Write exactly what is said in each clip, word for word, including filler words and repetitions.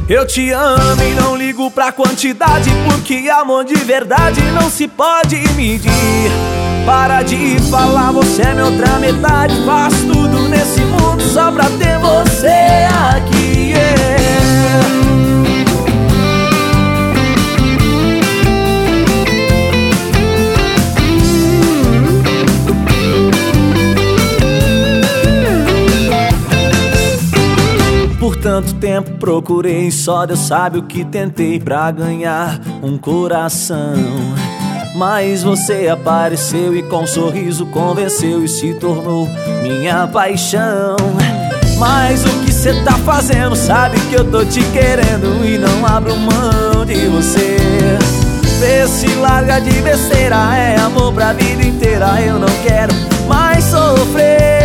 Eu te amo e não ligo pra quantidade, porque amor de verdade não se pode medir. Para de falar, você é minha outra metade. Faço tudo nesse mundo só pra ter você aqui, yeah. Por tanto tempo procurei, só Deus sabe o que tentei pra ganhar um coração. Mas você apareceu e com um sorriso convenceu e se tornou minha paixão. Mas o que cê tá fazendo? Sabe que eu tô te querendo e não abro mão de você. Vê se larga de besteira, é amor pra vida inteira. Eu não quero mais sofrer.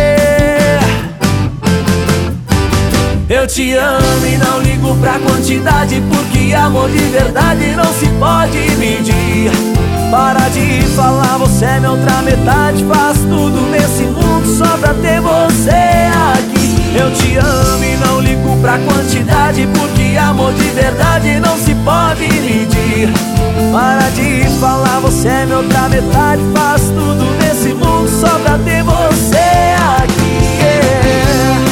Eu te amo e não ligo pra quantidade, porque amor de verdade não se pode medir. Para de falar, você é minha outra metade. Faço tudo nesse mundo só pra ter você aqui. Eu te amo e não ligo pra quantidade, porque amor de verdade não se pode medir. Para de falar, você é minha outra metade. Faço tudo nesse mundo só pra ter você aqui, yeah.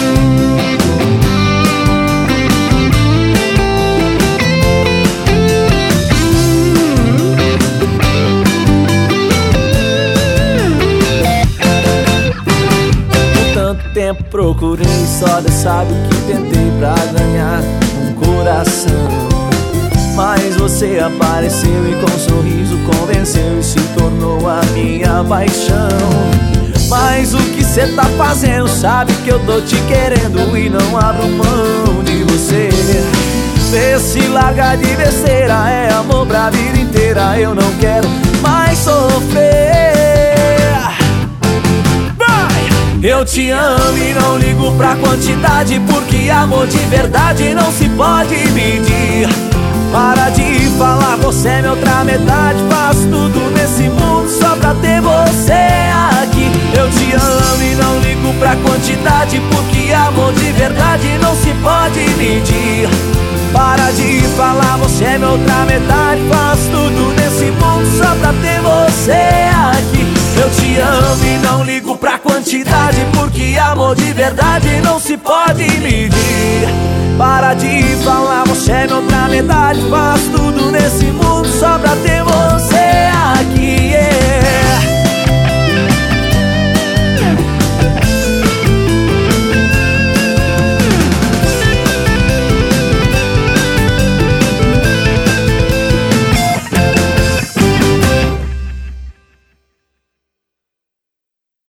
Tempo procurei, só Deus sabe o que tentei pra ganhar um coração. Mas você apareceu e com um sorriso convenceu e se tornou a minha paixão. Mas o que cê tá fazendo? Sabe que eu tô te querendo e não abro mão de você. Vê se larga de besteira, é amor pra vida inteira. Eu não quero mais sofrer. Eu te amo e não ligo pra quantidade, porque amor de verdade não se pode medir. Para de falar, você é minha outra metade. Faço tudo nesse mundo só pra ter você aqui. Eu te amo e não ligo pra quantidade, porque amor de verdade não se pode medir. Para de falar, você é minha outra metade. Faço tudo nesse mundo só pra ter você aqui. Eu te amo e não ligo pra quantidade, porque amor de verdade não se pode medir. Para de falar, você é minha outra metade. Faço tudo nesse mundo só pra ter você.